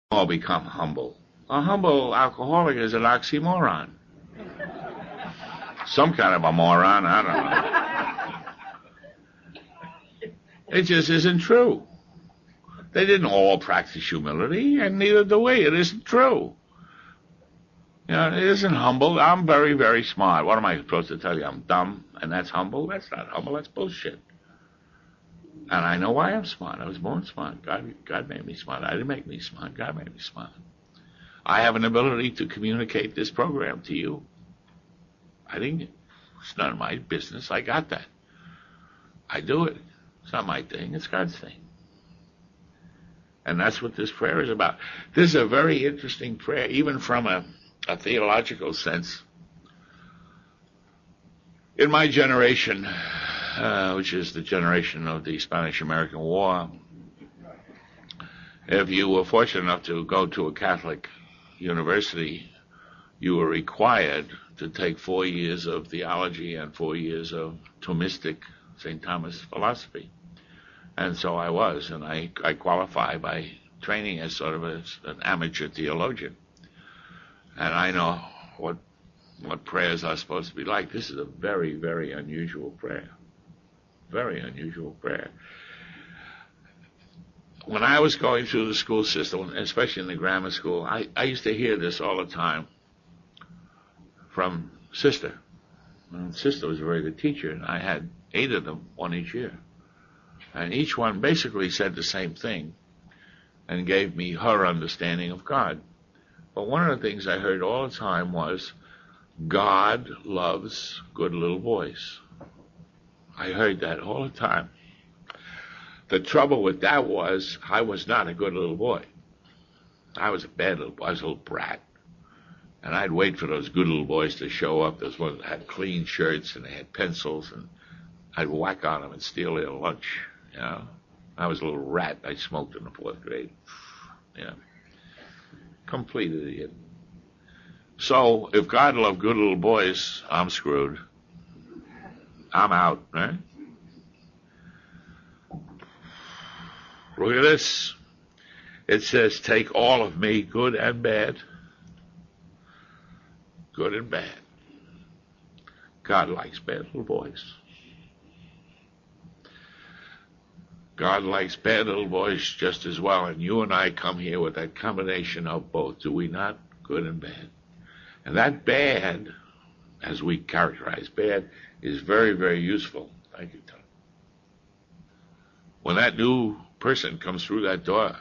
all become humble. A humble alcoholic is an oxymoron. Some kind of a moron, I don't know. It just isn't true. They didn't all practice humility, and neither do we. It isn't true. You know, it isn't humble. I'm very, very smart. What am I supposed to tell you? I'm dumb, and that's humble? That's not humble. That's bullshit. And I know why I'm smart. I was born smart. God made me smart. I didn't make me smart. God made me smart. I have an ability to communicate this program to you. It's none of my business. I got that. I do it. It's not my thing. It's God's thing. And that's what this prayer is about. This is a very interesting prayer, even from a theological sense. In my generation, which is the generation of the Spanish-American War, if you were fortunate enough to go to a Catholic university, you were required to take 4 years of theology and 4 years of Thomistic St. Thomas philosophy. And so I was, and I qualified by training as sort of an amateur theologian. And I know what prayers are supposed to be like. This is a very, very unusual prayer. Very unusual prayer. When I was going through the school system, especially in the grammar school, I used to hear this all the time from Sister. And Sister was a very good teacher, and I had 8 of them, one each year. And each one basically said the same thing and gave me her understanding of God. But one of the things I heard all the time was, God loves good little boys. I heard that all the time. The trouble with that was, I was not a good little boy. I was a bad little boy. I was a little brat. And I'd wait for those good little boys to show up. Those ones that had clean shirts and they had pencils, and I'd whack on them and steal their lunch. You know, I was a little rat. I smoked in the 4th grade. Yeah, complete idiot. So if God loved good little boys, I'm screwed. I'm out, right? Look at this. It says, take all of me, good and bad. Good and bad. God likes bad little boys. God likes bad little boys just as well, and you and I come here with that combination of both, do we not? Good and bad. And that bad, as we characterize bad, is very, very useful. Thank you, Tom. When that new person comes through that door,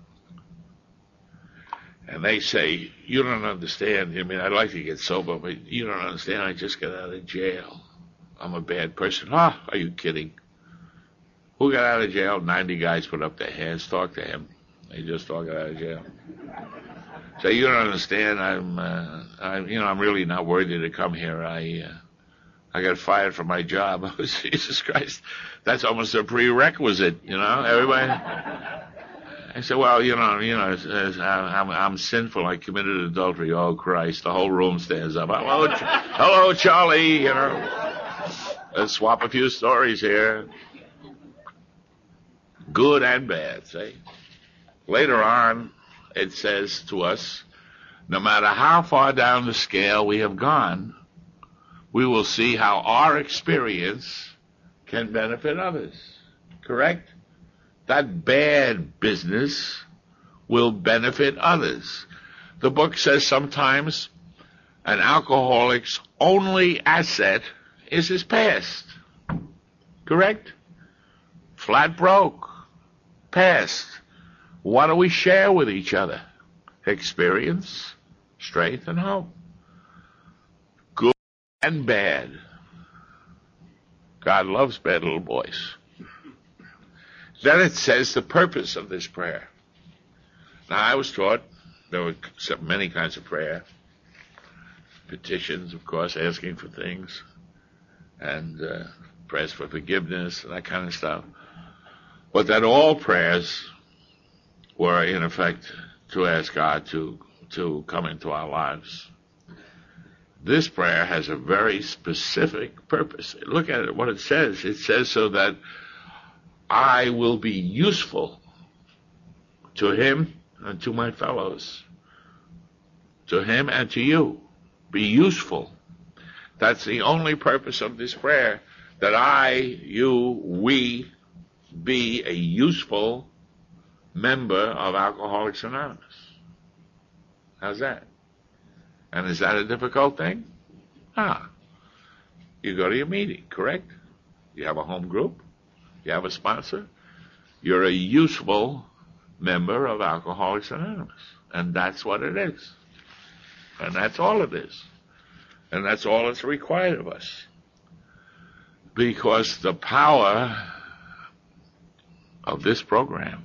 and they say, you don't understand, I mean, I'd like to get sober, but you don't understand, I just got out of jail. I'm a bad person. Are you kidding? Who got out of jail? 90 guys put up their hands, talk to him. They just all got out of jail. So you don't understand, I'm really not worthy to come here. I got fired from my job. Jesus Christ. That's almost a prerequisite, everybody. I said, well, I'm sinful. I committed adultery. Oh, Christ. The whole room stands up. Hello, Charlie, Let's swap a few stories here. Good and bad, see? Later on, it says to us, no matter how far down the scale we have gone, we will see how our experience can benefit others. Correct? That bad business will benefit others. The book says sometimes an alcoholic's only asset is his past. Correct? Flat broke. Past. What do we share with each other? Experience, strength, and hope. Good and bad. God loves bad little boys. Then it says the purpose of this prayer. Now, I was taught there were many kinds of prayer. Petitions, of course, asking for things, and prayers for forgiveness and that kind of stuff. But that all prayers were, in effect, to ask God to come into our lives. This prayer has a very specific purpose. Look at it, what it says. It says so that I will be useful to him and to my fellows, to him and to you. Be useful. That's the only purpose of this prayer, that we be a useful member of Alcoholics Anonymous. How's that? And is that a difficult thing? You go to your meeting, correct? You have a home group. You have a sponsor. You're a useful member of Alcoholics Anonymous. And that's what it is. And that's all it is. And that's all that's required of us. Because the power of this program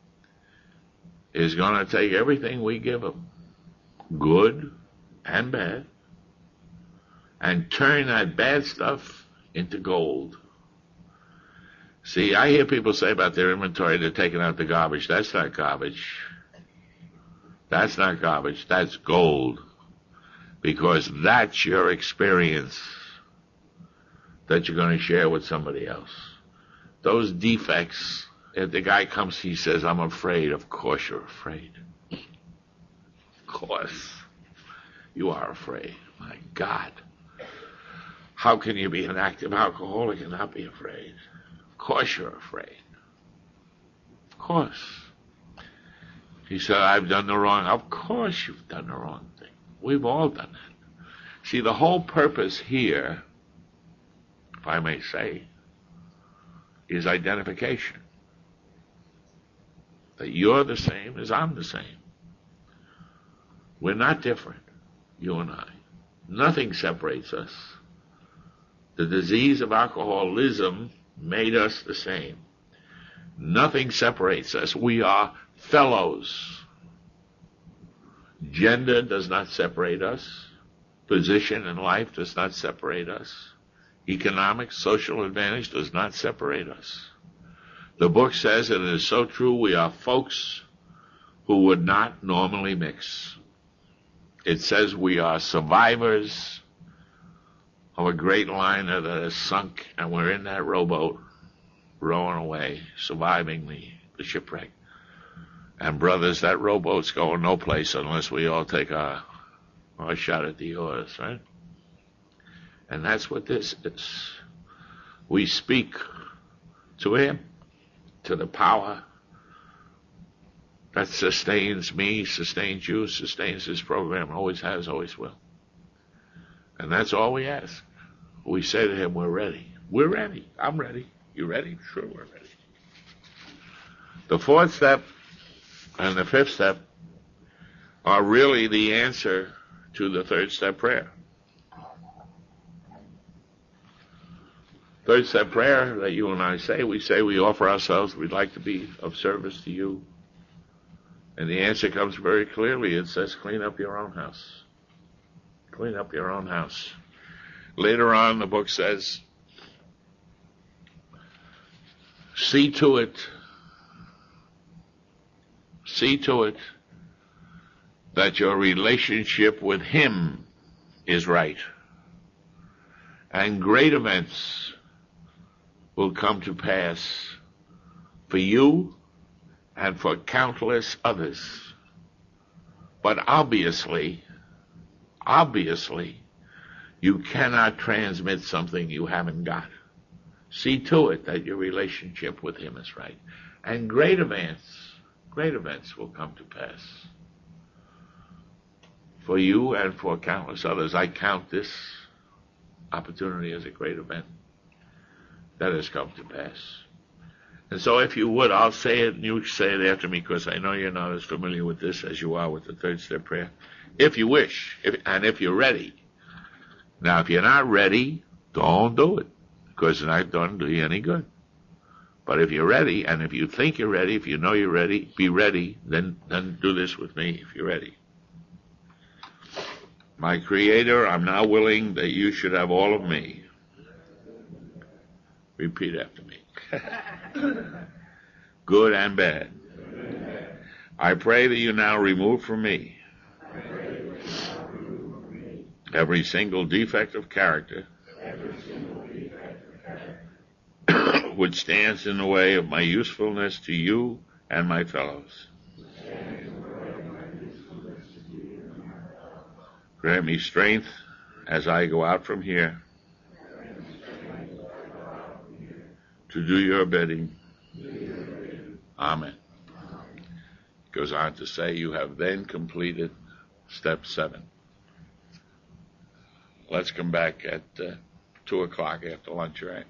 is going to take everything we give them, good and bad, and turn that bad stuff into gold. See, I hear people say about their inventory, they're taking out the garbage. That's not garbage. That's not garbage. That's gold. Because that's your experience that you're going to share with somebody else. Those defects, if the guy comes, he says, I'm afraid. Of course you're afraid. Of course. You are afraid. My God. How can you be an active alcoholic and not be afraid? Of course you're afraid. Of course. He said, I've done the wrong. Of course you've done the wrong thing. We've all done that. See, the whole purpose here, if I may say, is identification. That you're the same as I'm the same. We're not different, you and I. Nothing separates us. The disease of alcoholism made us the same. Nothing separates us. We are fellows. Gender does not separate us. Position in life does not separate us. Economic, social advantage does not separate us. The book says, and it is so true, we are folks who would not normally mix. It says we are survivors of a great liner that has sunk, and we're in that rowboat, rowing away, surviving the shipwreck. And brothers, that rowboat's going no place unless we all take our shot at the oars, right? And that's what this is. We speak to him, to the power that sustains me, sustains you, sustains this program, always has, always will. And that's all we ask. We say to him, we're ready. We're ready. I'm ready. You ready? Sure, we're ready. The fourth step and the fifth step are really the answer to the third step prayer. Third step prayer that you and I say, we offer ourselves, we'd like to be of service to you. And the answer comes very clearly. It says, clean up your own house. Clean up your own house. Later on, the book says, see to it that your relationship with him is right. And great events will come to pass for you and for countless others. But obviously, you cannot transmit something you haven't got. See to it that your relationship with him is right. And great events will come to pass for you and for countless others. I count this opportunity as a great event that has come to pass. And so if you would, I'll say it and you say it after me, because I know you're not as familiar with this as you are with the third step prayer. If you wish, if you're ready. Now, if you're not ready, don't do it, because it's not going to do you any good. But if you're ready, and if you think you're ready, if you know you're ready, be ready, then do this with me if you're ready. My Creator, I'm now willing that you should have all of me. Repeat after me. Good and bad. I pray that you now remove from me every single defect of character which stands in the way of my usefulness to you and my fellows. Grant me strength as I go out from here to do your bidding. Amen. Goes on to say, you have then completed step 7. Let's come back at 2 o'clock after lunch, right?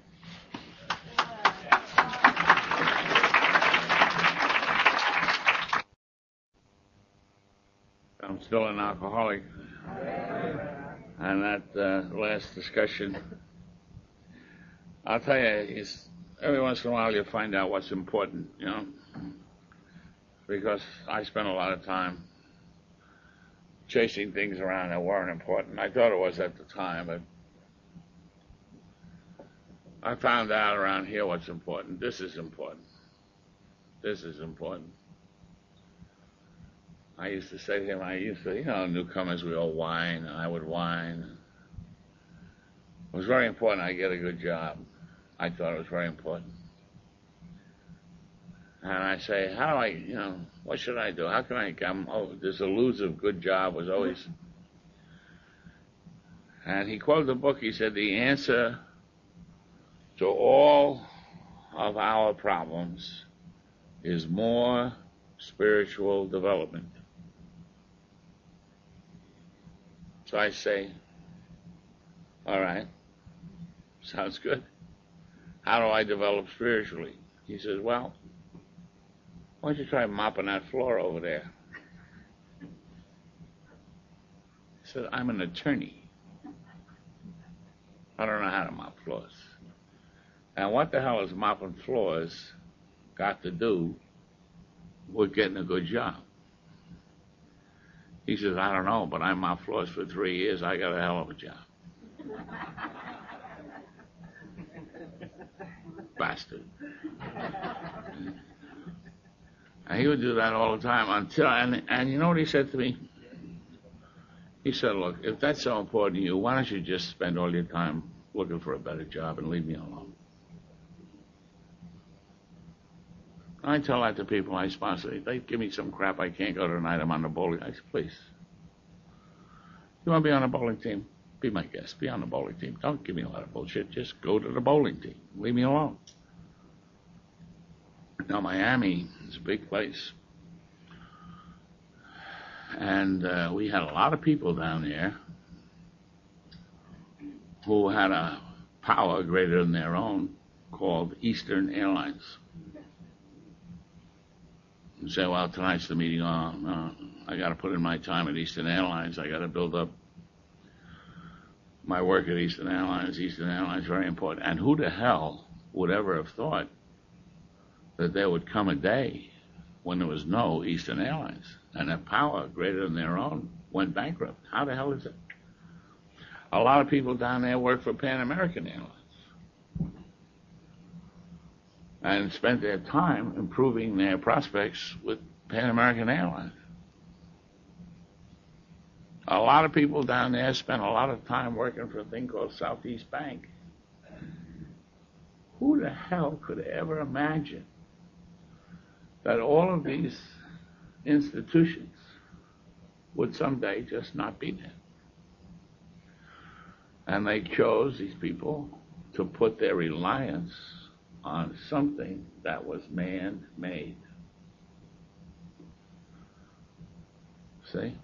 I'm still an alcoholic. And that last discussion, I'll tell you, every once in a while you find out what's important, because I spent a lot of time chasing things around that weren't important. I thought it was at the time, but I found out around here what's important. This is important. This is important. I used to say to him, newcomers, we all whine, and I would whine. It was very important I get a good job. I thought it was very important. And I say, how do I, what should I do? How can I come? This elusive good job was always. And he quoted the book. He said, the answer to all of our problems is more spiritual development. So I say, all right, sounds good. How do I develop spiritually? He says, well, why don't you try mopping that floor over there? He said, I'm an attorney. I don't know how to mop floors. And what the hell is mopping floors got to do with getting a good job? He says, I don't know, but I mopped floors for 3 years. I got a hell of a job. Bastard. And he would do that all the time until, and you know what he said to me? He said, look, if that's so important to you, why don't you just spend all your time looking for a better job and leave me alone? I tell that to people I sponsor. They give me some crap. I can't go tonight. I'm on the bowling. I say, please. You want to be on a bowling team? Be my guest. Be on the bowling team. Don't give me a lot of bullshit. Just go to the bowling team. Leave me alone. Now, Miami is a big place. And we had a lot of people down there who had a power greater than their own called Eastern Airlines. You say, well, tonight's the meeting. I got to put in my time at Eastern Airlines. I got to build up my work at Eastern Airlines. Eastern Airlines, very important. And who the hell would ever have thought that there would come a day when there was no Eastern Airlines and a power greater than their own went bankrupt? How the hell is it? A lot of people down there work for Pan American Airlines and spent their time improving their prospects with Pan American Airlines. A lot of people down there spent a lot of time working for a thing called Southeast Bank. Who the hell could ever imagine that all of these institutions would someday just not be there? And they chose, these people, to put their reliance on something that was man-made. See?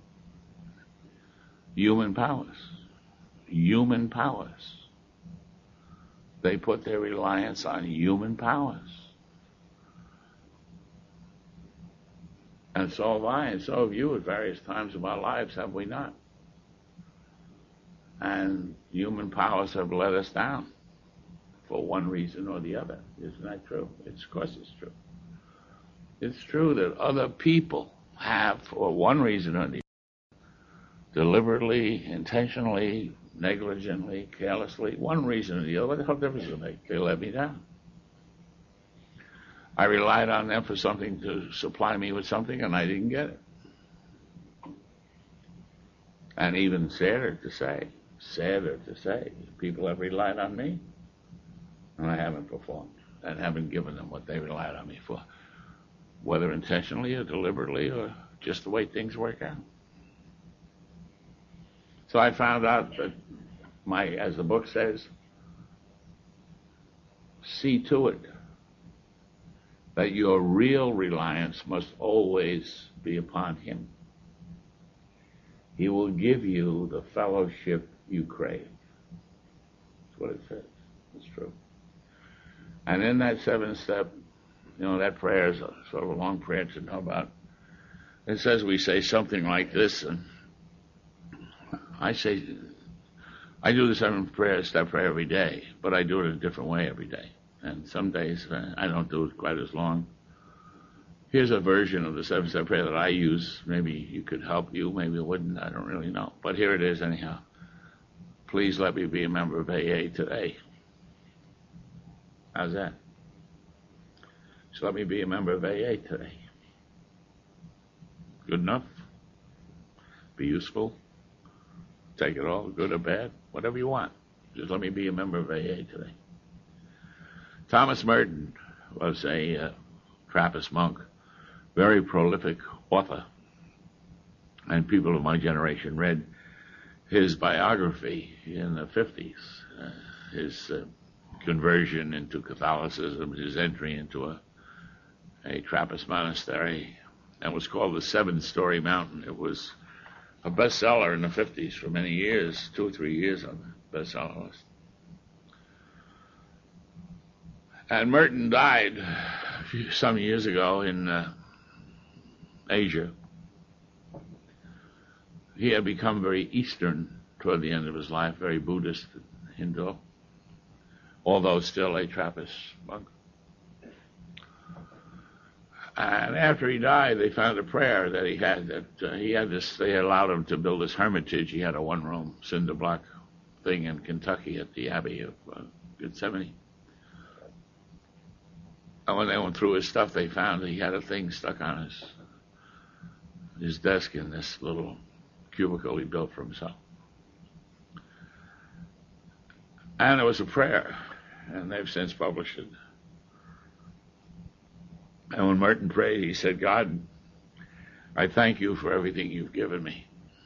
Human powers. Human powers. They put their reliance on human powers. And so have I, and so have you at various times of our lives, have we not? And human powers have let us down for one reason or the other. Isn't that true? Of course it's true. It's true that other people have, for one reason or the other, deliberately, intentionally, negligently, carelessly, one reason or the other. What the hell difference does it make? They let me down. I relied on them for something to supply me with something, and I didn't get it. And even sadder to say, people have relied on me, and I haven't performed, and haven't given them what they relied on me for, whether intentionally or deliberately or just the way things work out. So I found out that as the book says, see to it that your real reliance must always be upon him. He will give you the fellowship you crave. That's what it says. It's true. And in that 7th step, that prayer is sort of a long prayer to know about. It says we say something like this, and I do the 7th step prayer every day, but I do it in a different way every day. And some days I don't do it quite as long. Here's a version of the 7th step prayer that I use. Maybe you could help you, maybe it wouldn't, I don't really know. But here it is anyhow. Please let me be a member of AA today. How's that? So let me be a member of AA today. Good enough? Be useful? Take it all, good or bad, whatever you want. Just let me be a member of AA today. Thomas Merton was a Trappist monk, very prolific author, and people of my generation read his biography in the 50s, his conversion into Catholicism, his entry into a Trappist monastery, and was called the 7-Story Mountain. It was a bestseller in the 50s for many years, 2 or 3 years on the bestseller list. And Merton died some years ago in Asia. He had become very Eastern toward the end of his life, very Buddhist, Hindu, although still a Trappist monk. And after he died, they found a prayer that he had, they allowed him to build this hermitage. He had a 1-room cinder block thing in Kentucky at the Abbey of Gethsemane. And when they went through his stuff, they found he had a thing stuck on his desk in this little cubicle he built for himself. And it was a prayer, and they've since published it. And when Merton prayed, he said, God, I thank you for everything you've given me.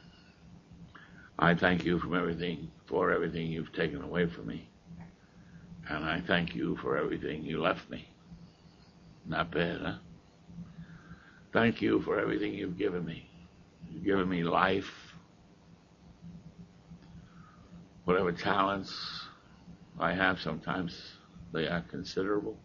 I thank you for everything you've taken away from me. And I thank you for everything you left me. Not bad, huh? Thank you for everything you've given me. You've given me life, whatever talents I have, sometimes they are considerable.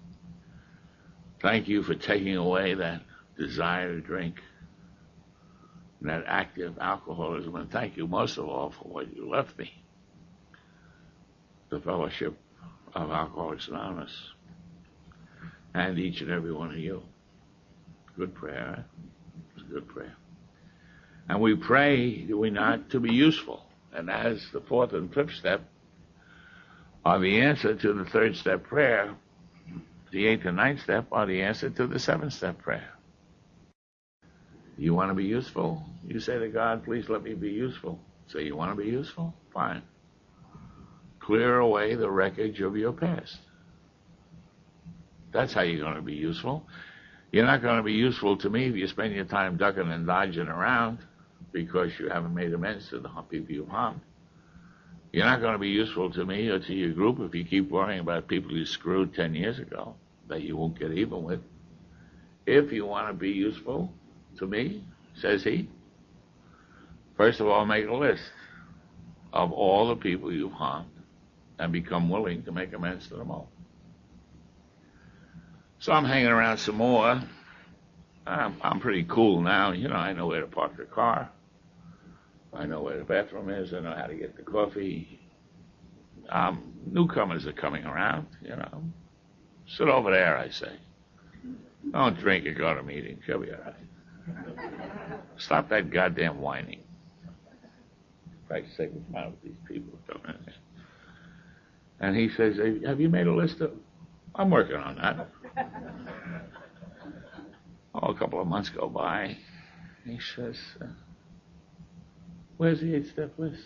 Thank you for taking away that desire to drink, that active alcoholism, and thank you most of all for what you left me, the fellowship of Alcoholics Anonymous, and each and every one of you. Good prayer, right? It's a good prayer. And we pray, do we not, to be useful. And as the 4th and 5th step are the answer to the 3rd step prayer, the 8th and 9th step are the answer to the 7th step prayer. You want to be useful? You say to God, please let me be useful. Say, you want to be useful? Fine. Clear away the wreckage of your past. That's how you're going to be useful. You're not going to be useful to me if you spend your time ducking and dodging around because you haven't made amends to the people you've harmed. You're not going to be useful to me or to your group if you keep worrying about people you screwed 10 years ago that you won't get even with. If you want to be useful to me, says he, first of all, make a list of all the people you've harmed and become willing to make amends to them all. So I'm hanging around some more. I'm pretty cool now. I know where to park the car. I know where the bathroom is. I know how to get the coffee. Newcomers are coming around, Sit over there, I say. Don't drink or go to meetings. You'll be all right. Stop that goddamn whining. For Christ's sake, what's the matter with these people coming in here? And he says, have you made a list of... I'm working on that. A couple of months go by. He says, where's the 8-step list?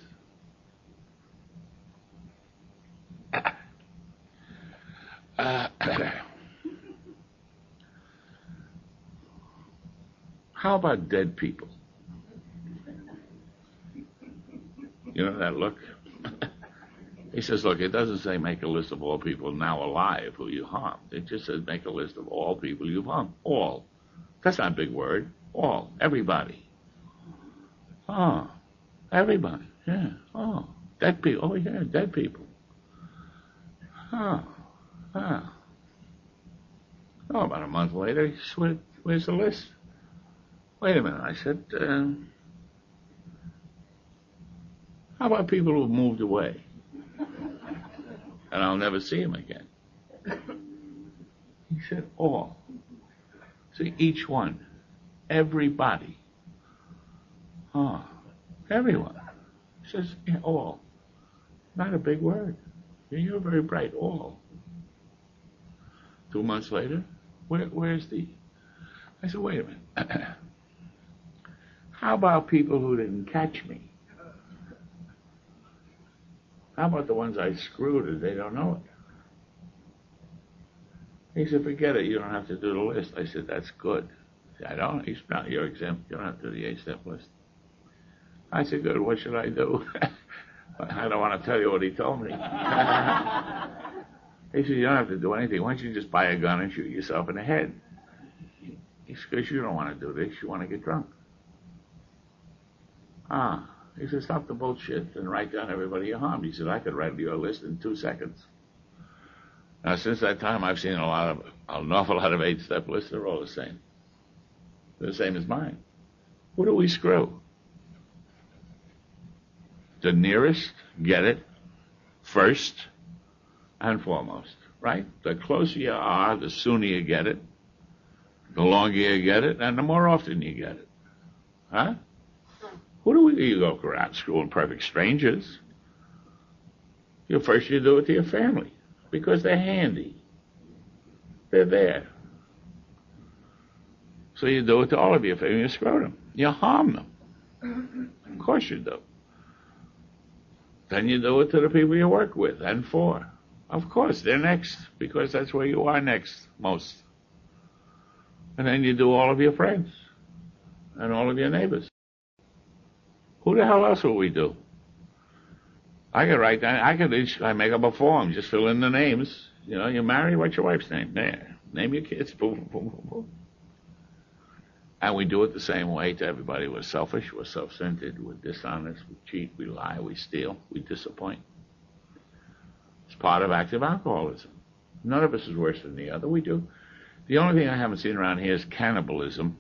How about dead people? You know that look? He says, look, it doesn't say make a list of all people now alive who you harmed. It just says make a list of all people you've harmed. All. That's not a big word. All. Everybody. Oh. Everybody. Yeah. Oh. Dead people. Oh, yeah, dead people. Oh. Oh. Oh, about a month later, he said, where's the list? Wait a minute. I said, how about people who moved away? And I'll never see him again. He said, all. See, each one. Everybody. Oh, everyone. He says, yeah, all. Not a big word. You're very bright, all. 2 months later, where's the... I said, wait a minute. How about people who didn't catch me? How about the ones I screwed and they don't know it? He said, forget it. You don't have to do the list. I said, that's good. I don't. He's not. You're exempt. You don't have to do the 8-step list. I said, good. What should I do? I don't want to tell you what he told me. He said, you don't have to do anything. Why don't you just buy a gun and shoot yourself in the head? He said, because you don't want to do this. You want to get drunk. He said, stop the bullshit and write down everybody you harmed. He said, I could write you a list in 2 seconds. Now, since that time, I've seen an awful lot of 8-step lists. They're all the same. They're the same as mine. Who do we screw? The nearest get it first and foremost, right? The closer you are, the sooner you get it, the longer you get it, and the more often you get it. Huh? Who do you go around screwing perfect strangers? First you do it to your family because they're handy. They're there. So you do it to all of your family. You screw them. You harm them. Of course you do. Then you do it to the people you work with and for. Of course, they're next because that's where you are next most. And then you do all of your friends and all of your neighbors. Who the hell else will we do? I could write down, I make up a form, just fill in the names. You know, you're married, what's your wife's name? There. Name your kids, boom, boom, boom, boom. And we do it the same way to everybody. We're selfish, we're self-centered, we're dishonest, we cheat, we lie, we steal, we disappoint. It's part of active alcoholism. None of us is worse than the other. We do. The only thing I haven't seen around here is cannibalism.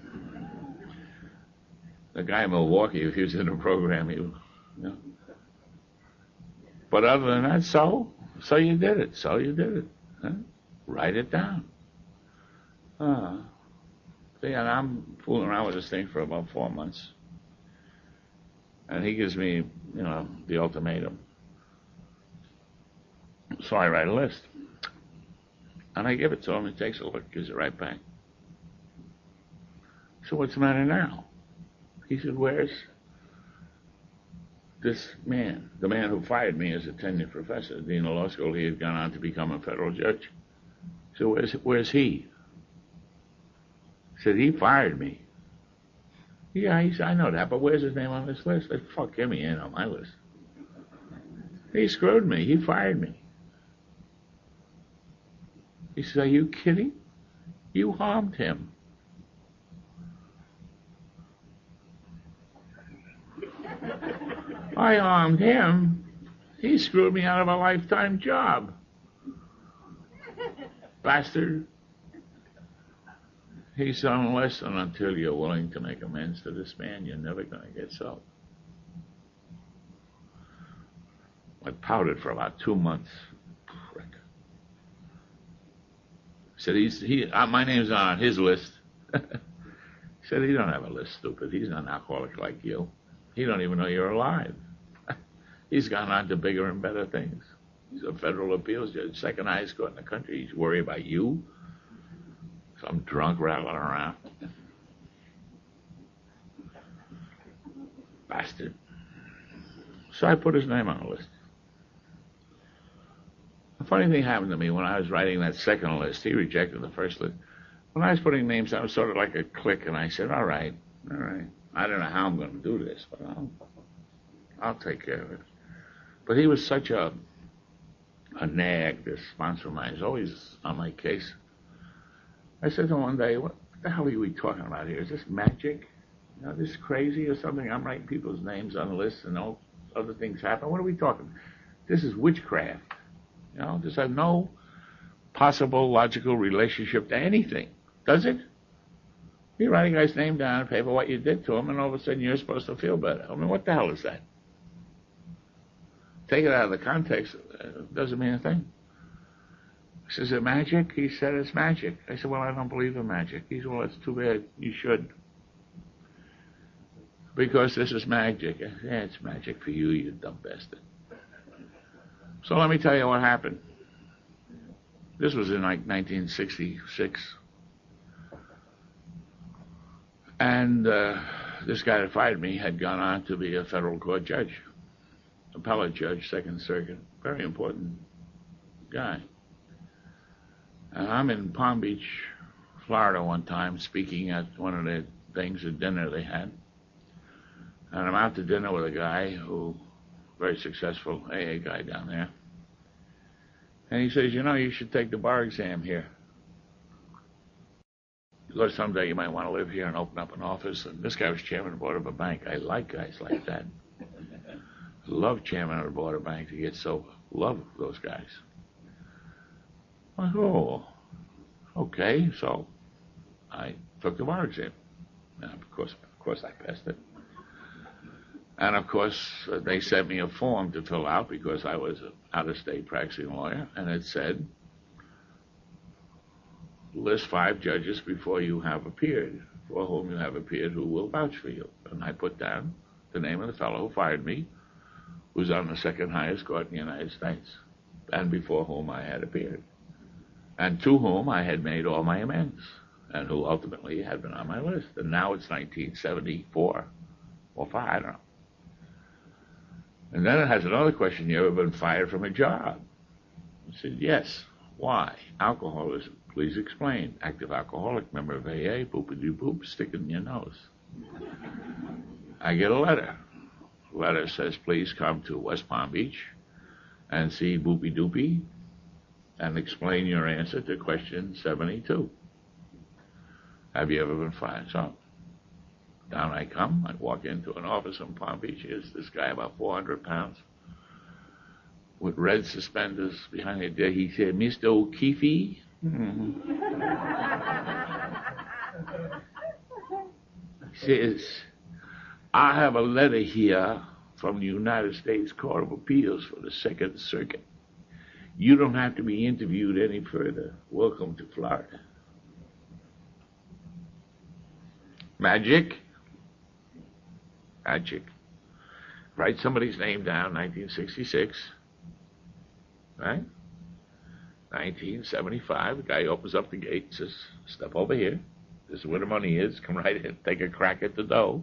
The guy in Milwaukee, if he was in the program, he would, you know. But other than that, so you did it. So you did it. Huh? Write it down. See, and I'm fooling around with this thing for about 4 months. And he gives me, you know, the ultimatum. So I write a list. And I give it to him. He takes a look, gives it right back. So what's the matter now? He said, where's this man? The man who fired me as a tenured professor, dean of law school. He had gone on to become a federal judge. So where's he? He said, he fired me. Yeah, he said, I know that, but where's his name on this list? I said, fuck him, he ain't on my list. He screwed me. He fired me. He said, are you kidding? You harmed him. I harmed him. He screwed me out of a lifetime job. Bastard. He said, unless and until you're willing to make amends to this man, you're never going to get sold. I pouted for about 2 months. Prick. Said, my name's not on his list. He said, he don't have a list, stupid. He's not an alcoholic like you. He don't even know you're alive. He's gone on to bigger and better things. He's a federal appeals judge, second highest court in the country. He's worried about you. Some drunk rattling around. Bastard. So I put his name on the list. A funny thing happened to me when I was writing that second list. He rejected the first list. When I was putting names down, it was sort of like a click, and I said, all right. I don't know how I'm going to do this, but I'll take care of it. But he was such a nag, this sponsor of mine. He's always on my case. I said to him one day, what the hell are we talking about here? Is this magic? You know, this crazy or something? I'm writing people's names on lists and all other things happen. What are we talking? This is witchcraft. You know, this has no possible logical relationship to anything, does it? You write a guy's name down on paper, what you did to him, and all of a sudden you're supposed to feel better. I mean, what the hell is that? Take it out of the context, it doesn't mean a thing. He says, is it magic? He said, it's magic. I said, well, I don't believe in magic. He said, well, that's too bad. You should. Because this is magic. I said, yeah, it's magic for you, you dumb bastard. So let me tell you what happened. This was in like 1966. And this guy that fired me had gone on to be a federal court judge, appellate judge, Second Circuit. Very important guy. And I'm in Palm Beach, Florida one time, speaking at one of the things, a dinner they had. And I'm out to dinner with a guy who, very successful AA guy down there. And he says, you know, you should take the bar exam here. Because someday you might want to live here and open up an office. And this guy was chairman of the board of a bank. I like guys like that. I love chairman of the board of a bank to get sober. Love those guys. I go, oh, okay. So I took the bar exam. And of course I passed it. And of course they sent me a form to fill out because I was an out-of-state practicing lawyer. And it said, list 5 judges before you have appeared, for whom you have appeared, who will vouch for you. And I put down the name of the fellow who fired me, who's on the second highest court in the United States, and before whom I had appeared, and to whom I had made all my amends, and who ultimately had been on my list. And now it's 1974 or 5, I don't know. And then it has another question, you ever been fired from a job? I said, yes. Why? Alcoholism. Please explain. Active alcoholic, member of AA, boop-a-doo-boop, stick it in your nose. I get a letter. The letter says, please come to West Palm Beach and see Boopy-Doopy and explain your answer to question 72. Have you ever been fired? So, down I come. I walk into an office in Palm Beach. Here's this guy about 400 pounds with red suspenders behind the desk. He said, Mr. O'Keefe? Mm-hmm. He says, I have a letter here from the United States Court of Appeals for the Second Circuit. You don't have to be interviewed any further. Welcome to Florida. Magic? Magic. Write somebody's name down, 1966. Right? 1975, the guy opens up the gate and says, step over here. This is where the money is. Come right in. Take a crack at the dough.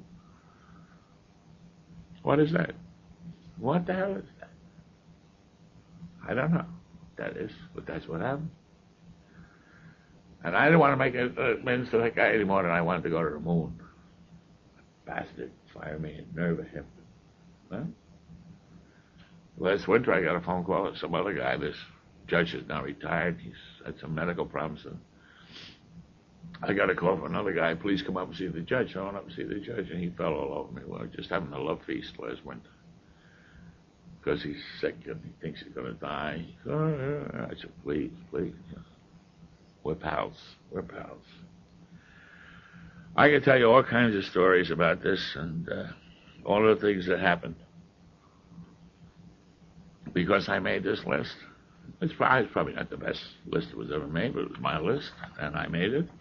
What is that? What the hell is that? I don't know what that is, but that's what happened. And I didn't want to make amends to that guy any more than I wanted to go to the moon. Bastard, fire me and nerve of him. Huh? Last winter I got a phone call from some other guy. This judge is now retired. He's had some medical problems. And I got a call from another guy. Please come up and see the judge. So I went up and see the judge, and he fell all over me. We were just having a love feast last winter because he's sick and he thinks he's going to die. So, I said, please. We're pals. We're pals. I can tell you all kinds of stories about this and all of the things that happened because I made this list. It's probably not the best list that was ever made, but it was my list, and I made it.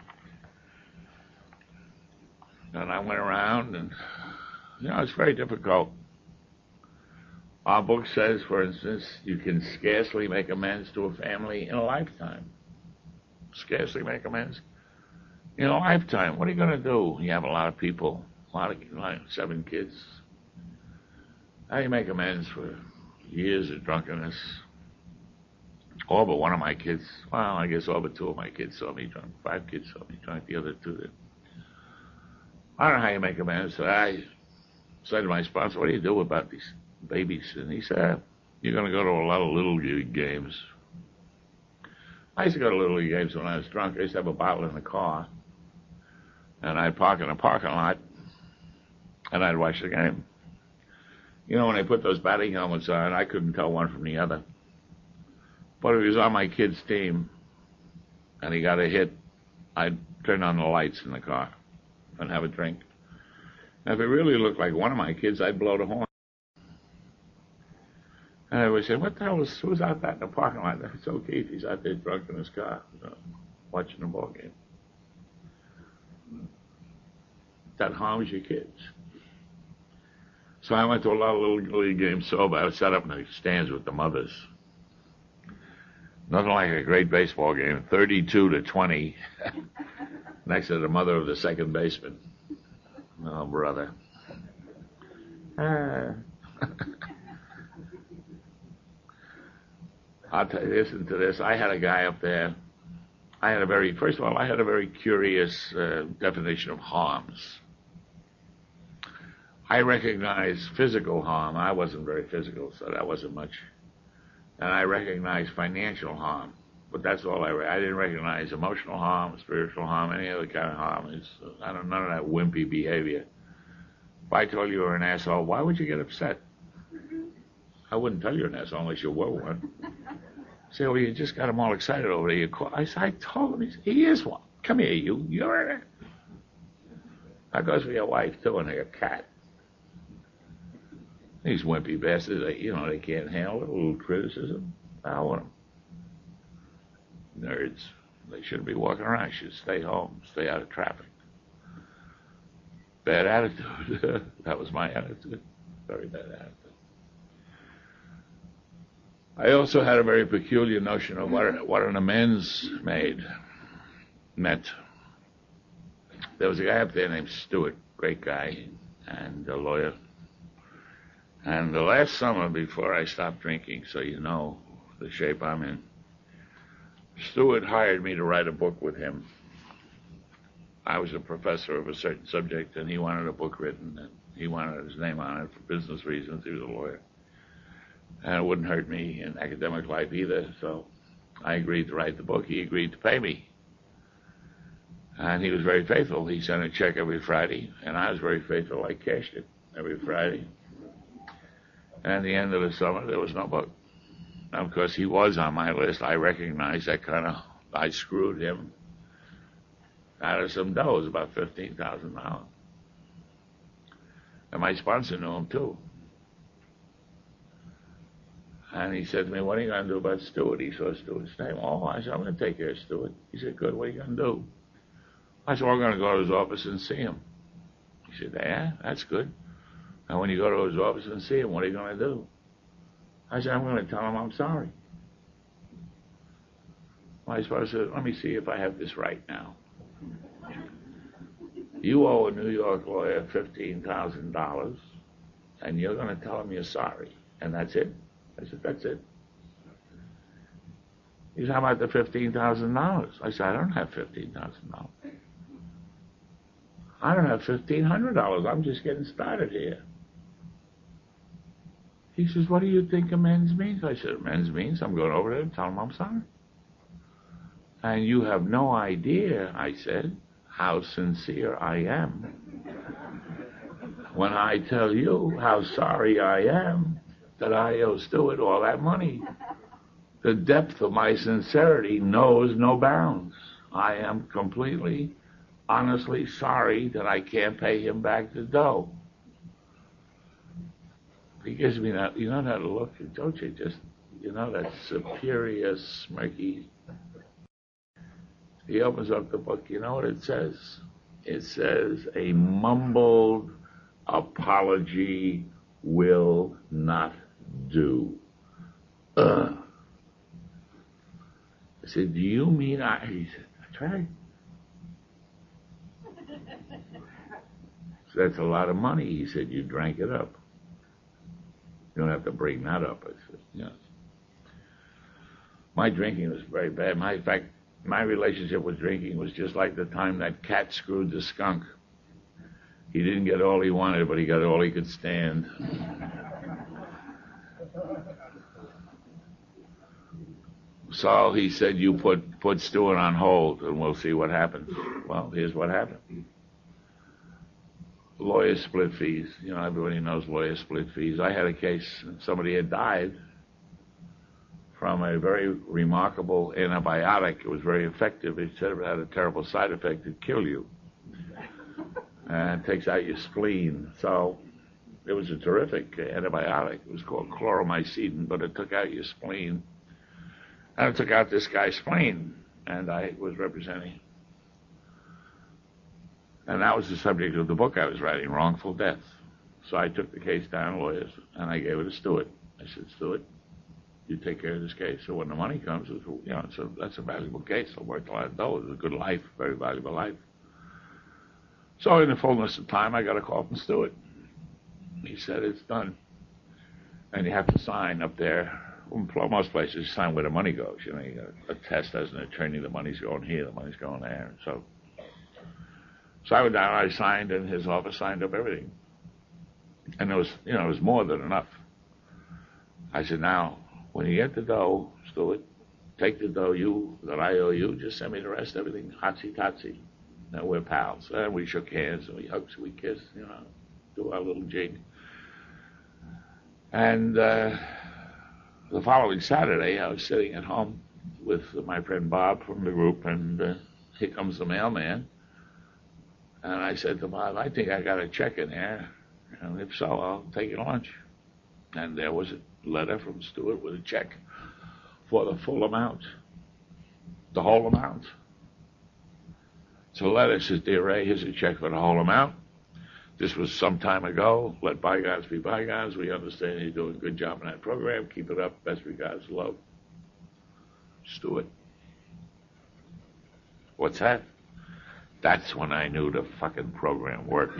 And I went around, and, it's very difficult. Our book says, for instance, you can scarcely make amends to a family in a lifetime. Scarcely make amends in a lifetime. What are you going to do? You have a lot of people, like 7 kids. How do you make amends for years of drunkenness? All but one of my kids, well, I guess all but 2 of my kids saw me drunk. 5 kids saw me drunk, the other 2 did. I don't know how you make amends. So I said to my sponsor, what do you do about these babysitting. He said, you're going to go to a lot of Little League games. I used to go to Little League games when I was drunk. I used to have a bottle in the car, and I'd park in a parking lot, and I'd watch the game. You know, when they put those batting helmets on, I couldn't tell one from the other. But if he was on my kid's team, and he got a hit, I'd turn on the lights in the car and have a drink. And if it really looked like one of my kids, I'd blow the horn. And I would say, what the hell who's out there in the parking lot? It's okay, he's out there drunk in his car, watching the ball game. That harms your kids. So I went to a lot of Little League games sober. I was set up in the stands with the mothers. Nothing like a great baseball game, 32-20, next to the mother of the second baseman. Oh, brother. I'll tell you, listen to this. I had a guy up there. First of all, I had a very curious definition of harms. I recognize physical harm. I wasn't very physical, so that wasn't much. And I recognize financial harm, but that's all I didn't recognize emotional harm, spiritual harm, any other kind of harm. None of that wimpy behavior. If I told you were an asshole, why would you get upset? I wouldn't tell you an asshole unless you were one. Say, well, you just got him all excited over there. I told him, he is one. Come here, you're an. That goes for your wife, too, and your cat. These wimpy bastards, they can't handle a little criticism. I want them. Nerds. They shouldn't be walking around. They should stay home, stay out of traffic. Bad attitude. That was my attitude. Very bad attitude. I also had a very peculiar notion of what an amends meant. There was a guy up there named Stewart, great guy, and a lawyer. And the last summer before I stopped drinking, so you know the shape I'm in, Stewart hired me to write a book with him. I was a professor of a certain subject, and he wanted a book written, and he wanted his name on it for business reasons. He was a lawyer. And it wouldn't hurt me in academic life either, so I agreed to write the book. He agreed to pay me. And he was very faithful. He sent a check every Friday, and I was very faithful. I cashed it every Friday. And at the end of the summer, there was no book. Now, of course, he was on my list. I recognized I screwed him out of some dough. It was about $15,000. And my sponsor knew him, too. And he said to me, what are you going to do about Stewart? He saw Stewart's name. Oh, I said, I'm going to take care of Stewart. He said, good, what are you going to do? I said, well, I'm going to go to his office and see him. He said, yeah, that's good. And when you go to his office and see him, what are you going to do? I said, I'm going to tell him I'm sorry. My sponsor said, let me see if I have this right now. You owe a New York lawyer $15,000, and you're going to tell him you're sorry, and that's it? I said, that's it. He said, how about the $15,000? I said, I don't have $15,000. I don't have $1,500. I'm just getting started here. He says, what do you think amends means? I said, amends means I'm going over there and telling him I'm sorry. And you have no idea, I said, how sincere I am when I tell you how sorry I am that I owe Stewart all that money. The depth of my sincerity knows no bounds. I am completely, honestly sorry that I can't pay him back the dough. He gives me that, you know that look, don't you? Just, that superior, smirky. He opens up the book, you know what it says? It says, a mumbled apology will not do. I said, do you mean he said, that's right. So that's a lot of money. He said, you drank it up. You don't have to bring that up. I said, yes. My drinking was very bad. In fact, my relationship with drinking was just like the time that cat screwed the skunk. He didn't get all he wanted, but he got all he could stand. So he said, you put Stewart on hold and we'll see what happens. Well, here's what happened. Lawyers split fees. Everybody knows lawyers split fees. I had a case, somebody had died from a very remarkable antibiotic. It was very effective. It said it had a terrible side effect. It'd kill you. And it takes out your spleen. So it was a terrific antibiotic. It was called chloromycin, but it took out your spleen. And it took out this guy's spleen. And I was representing. And that was the subject of the book I was writing, Wrongful Death. So I took the case down, lawyers, and I gave it to Stewart. I said, Stewart, you take care of this case. So when the money comes, that's a valuable case. I worked a lot of dough. It was a good life, very valuable life. So in the fullness of time, I got a call from Stewart. He said, it's done. And you have to sign up there. Well, most places you sign where the money goes. You got a test as an attorney, the money's going here, the money's going there. So I went down, I signed, and his office signed up everything. And it was more than enough. I said, now, when you get the dough, Stewart, take the dough that I owe you, just send me the rest, everything, hotsy-totsy. Now, we're pals. And we shook hands, and we hugged, and we kissed, do our little jig. And the following Saturday, I was sitting at home with my friend Bob from the group, and here comes the mailman. And I said to Bob, I think I got a check in there, and if so, I'll take it to lunch. And there was a letter from Stewart with a check for the full amount, the whole amount. So the letter says, Dear Ray, here's a check for the whole amount. This was some time ago. Let bygones be bygones. We understand you're doing a good job in that program. Keep it up. Best regards, love. Stewart. What's that? That's when I knew the fucking program worked.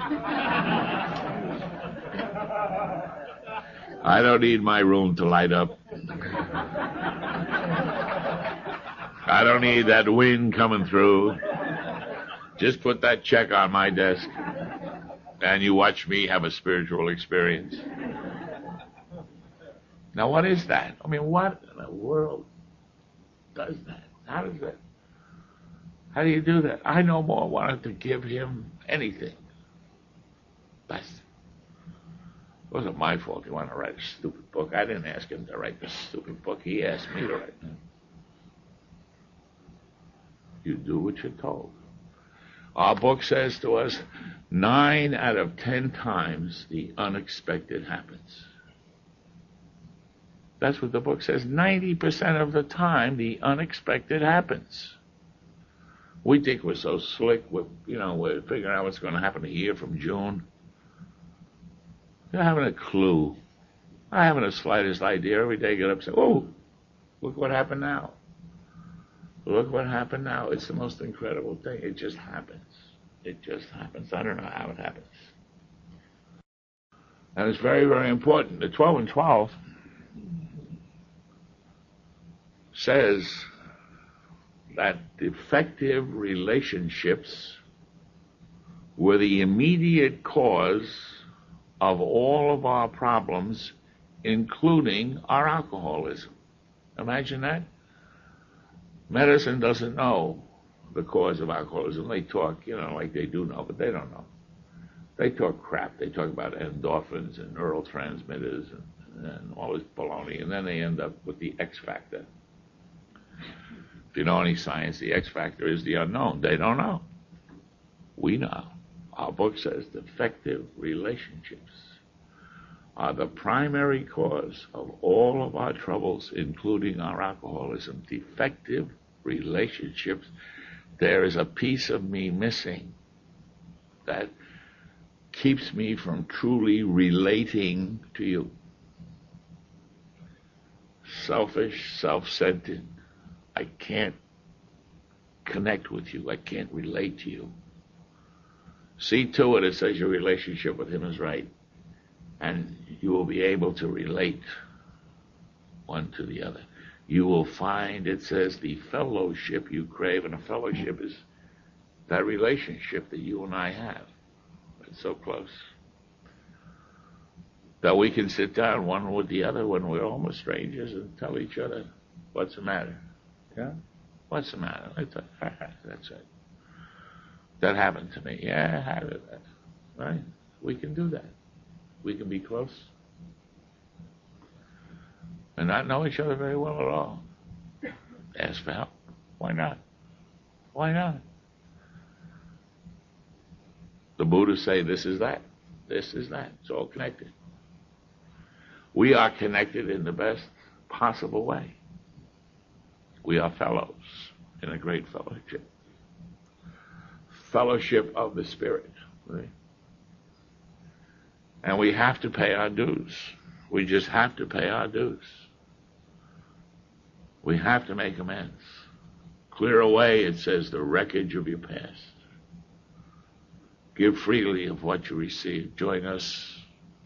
I don't need my room to light up. I don't need that wind coming through. Just put that check on my desk, and you watch me have a spiritual experience. Now, what is that? I mean, what in the world does that? How does that? How do you do that? I no more wanted to give him anything. It wasn't my fault he wanted to write a stupid book. I didn't ask him to write the stupid book. He asked me to write it. You do what you're told. Our book says to us, 9 out of 10 times the unexpected happens. That's what the book says. 90% of the time the unexpected happens. We think we're so slick. We're figuring out what's going to happen a year from June. You're having a clue. I haven't the slightest idea. Every day I get up and say, oh, look what happened now. Look what happened now. It's the most incredible thing. It just happens. It just happens. I don't know how it happens. And it's very, very important. The 12 and 12 says that effective relationships were the immediate cause of all of our problems, including our alcoholism. Imagine that. Medicine doesn't know the cause of alcoholism. They talk, like they do know, but they don't know. They talk crap. They talk about endorphins and neurotransmitters and all this baloney, and then they end up with the X factor. If you know any science, the X factor is the unknown. They don't know. We know. Our book says defective relationships are the primary cause of all of our troubles, including our alcoholism. Defective relationships. There is a piece of me missing that keeps me from truly relating to you. Selfish, self-centered. I can't connect with you. I can't relate to you. See to it says your relationship with him is right. And you will be able to relate one to the other. You will find, it says, the fellowship you crave, and a fellowship is that relationship that you and I have. It's so close. That we can sit down one with the other when we're almost strangers and tell each other, what's the matter? Yeah? What's the matter? That's it. That happened to me. Yeah, I had it. Right? We can do that. We can be close and not know each other very well at all. Ask for help. Why not? Why not? The Buddhists say this is that. This is that. It's all connected. We are connected in the best possible way. We are fellows in a great fellowship. Fellowship of the Spirit. Right? And we have to pay our dues. We just have to pay our dues. We have to make amends. Clear away, it says, the wreckage of your past. Give freely of what you receive. Join us.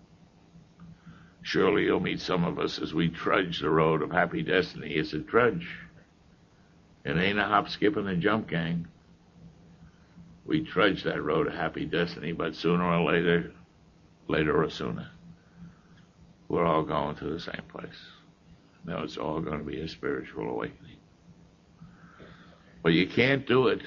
Surely you'll meet some of us as we trudge the road of happy destiny. It's a trudge. It ain't a hop, skip, and a jump, gang. We trudge that road of happy destiny, but sooner or later or sooner, we're all going to the same place. Now it's all going to be a spiritual awakening. But you can't do it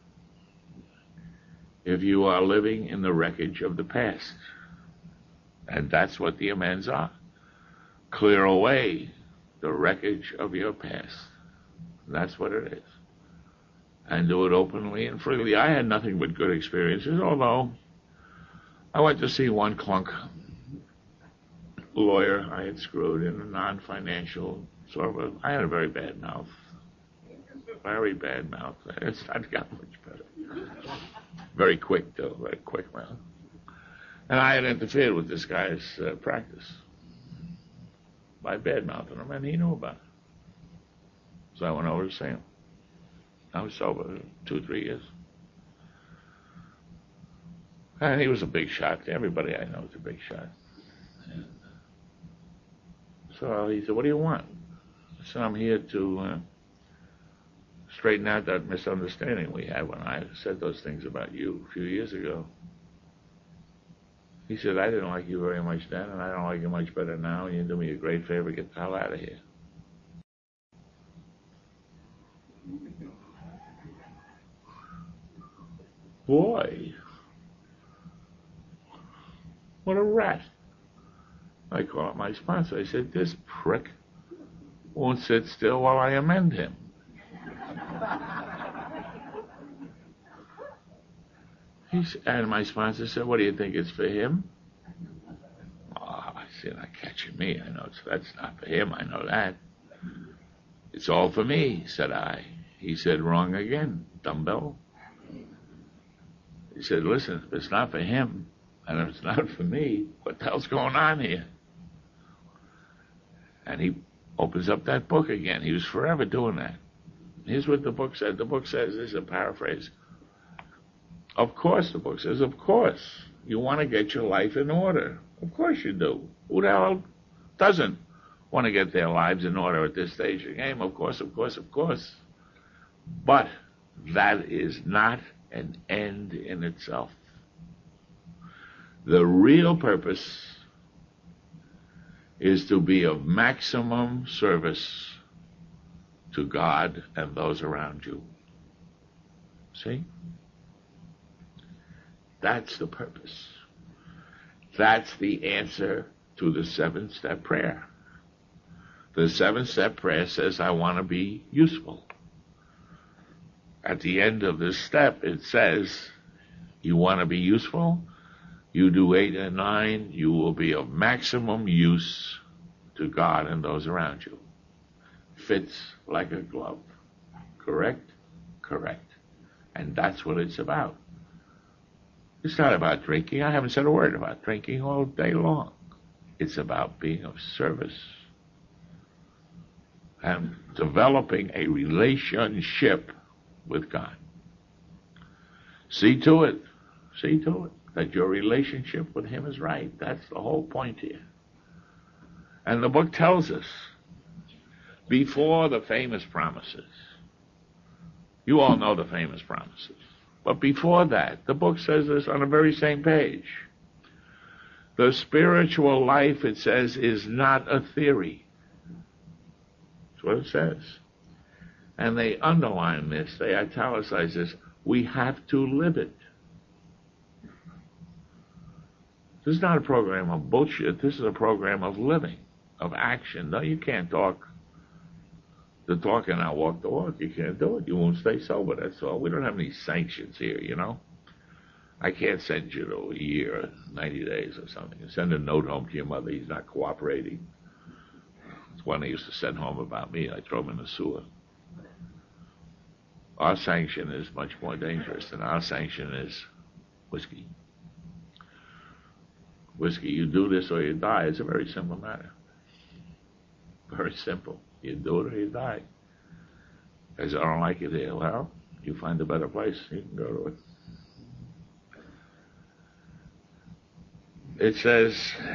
if you are living in the wreckage of the past. And that's what the amends are. Clear away the wreckage of your past. That's what it is. And do it openly and freely. I had nothing but good experiences, although I went to see one clunk lawyer I had screwed in a non-financial sort of I had a very bad mouth. Very bad mouth. It's not got much better. Very quick, though. Very quick mouth. And I had interfered with this guy's practice by bad-mouthing him, and he knew about it. So I went over to see him. I was sober 2-3 years. And he was a big shot. Everybody I know is a big shot. And so he said, what do you want? I said, I'm here to straighten out that misunderstanding we had when I said those things about you a few years ago. He said, I didn't like you very much then, and I don't like you much better now, and you do me a great favor, get the hell out of here. Boy, what a rat. I called my sponsor. I said, this prick won't sit still while I amend him. And my sponsor said, what do you think, it's for him? Oh, I said, not catching me. I know that's not for him. I know that. It's all for me, said I. He said, wrong again, dumbbell. He said, listen, if it's not for him, and if it's not for me, what the hell's going on here? And he opens up that book again. He was forever doing that. Here's what the book said. The book says, this is a paraphrase. Of course, the book says, of course, you want to get your life in order. Of course you do. Who the hell doesn't want to get their lives in order at this stage of the game? Of course, of course, of course. But that is not an end in itself. The real purpose is to be of maximum service to God and those around you. See? That's the purpose. That's the answer to the 7-step prayer. The 7-step prayer says, I want to be useful. At the end of this step, it says, you want to be useful? You do 8 and 9, you will be of maximum use to God and those around you. Fits like a glove. Correct? Correct. And that's what it's about. It's not about drinking. I haven't said a word about drinking all day long. It's about being of service and developing a relationship with God. See to it that your relationship with Him is right. That's the whole point here. And the book tells us, before the famous promises, you all know the famous promises, but before that, the book says this on the very same page. The spiritual life, it says, is not a theory. That's what it says. And they underline this, they italicize this. We have to live it. This is not a program of bullshit. This is a program of living, of action. No, you can't talk the talk and not walk the walk. You can't do it. You won't stay sober, that's all. We don't have any sanctions here, you know. I can't send you to a year or 90 days or something. Send a note home to your mother. He's not cooperating. It's one they used to send home about me. I throw him in the sewer. Our sanction is much more dangerous, and our sanction is whiskey. Whiskey, you do this or you die. It's a very simple matter. Very simple. You do it or you die. Because I don't like it here. Well, you find a better place. You can go to it. It says,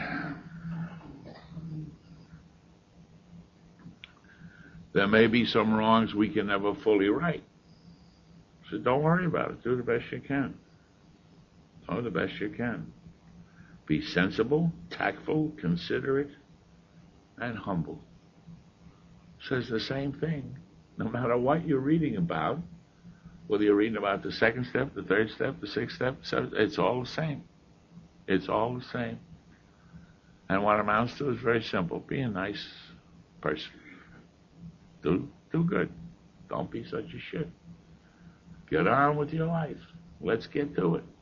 there may be some wrongs we can never fully right. So don't worry about it. Do the best you can. Do the best you can. Be sensible, tactful, considerate, and humble. Says the same thing. No matter what you're reading about, whether you're reading about the second step, the third step, the sixth step, it's all the same. It's all the same. And what it amounts to is very simple. Be a nice person. Do good. Don't be such a shit. Get on with your life. Let's get to it.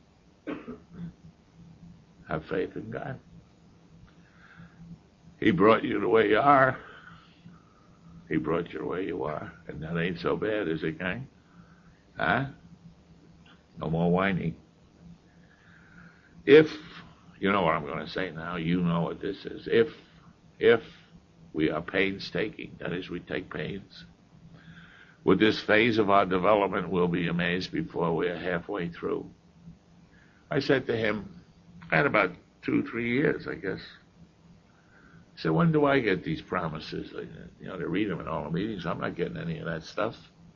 Have faith in God. He brought you the way you are. He brought you the way you are. And that ain't so bad, is it, gang? Huh? No more whining. If, you know what I'm going to say now, you know what this is. If we are painstaking, that is, we take pains, with this phase of our development, we'll be amazed before we are halfway through. I said to him, I had about 2-3 years, I guess. I said, when do I get these promises? You know, they read them in all the meetings. I'm not getting any of that stuff.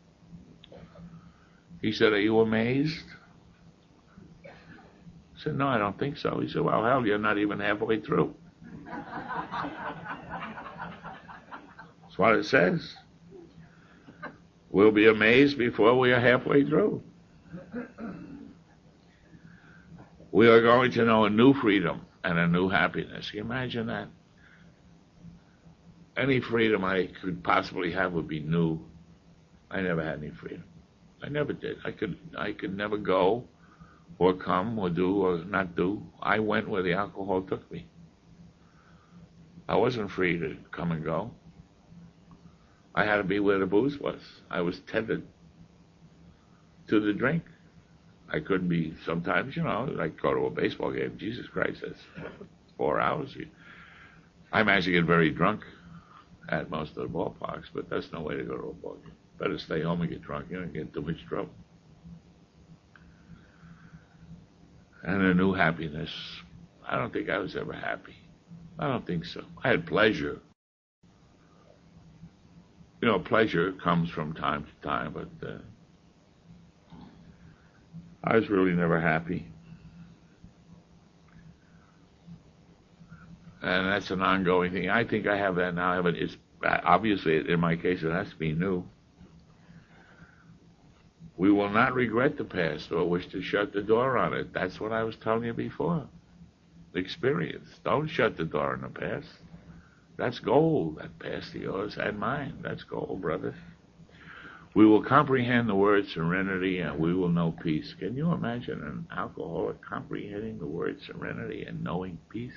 He said, are you amazed? I said, no, I don't think so. He said, well, hell, you're not even halfway through. That's what it says. We'll be amazed before we are halfway through. We are going to know a new freedom and a new happiness. Can you imagine that? Any freedom I could possibly have would be new. I never had any freedom. I never did. I could never go or come or do or not do. I went where the alcohol took me. I wasn't free to come and go. I had to be where the booze was. I was tethered to the drink. I couldn't be, sometimes, you know, like go to a baseball game. Jesus Christ, that's 4 hours. I managed to get very drunk at most of the ballparks, but that's no way to go to a ball game. Better stay home and get drunk. You don't get too much trouble. And a new happiness. I don't think I was ever happy. I don't think so. I had pleasure. You know, pleasure comes from time to time, but I was really never happy. And that's an ongoing thing. I think I have that now, but it's obviously, in my case, it has to be new. We will not regret the past or wish to shut the door on it. That's what I was telling you before. Experience. Don't shut the door on the past. That's gold, that past of yours and mine. That's gold, brother. We will comprehend the word serenity and we will know peace. Can you imagine an alcoholic comprehending the word serenity and knowing peace?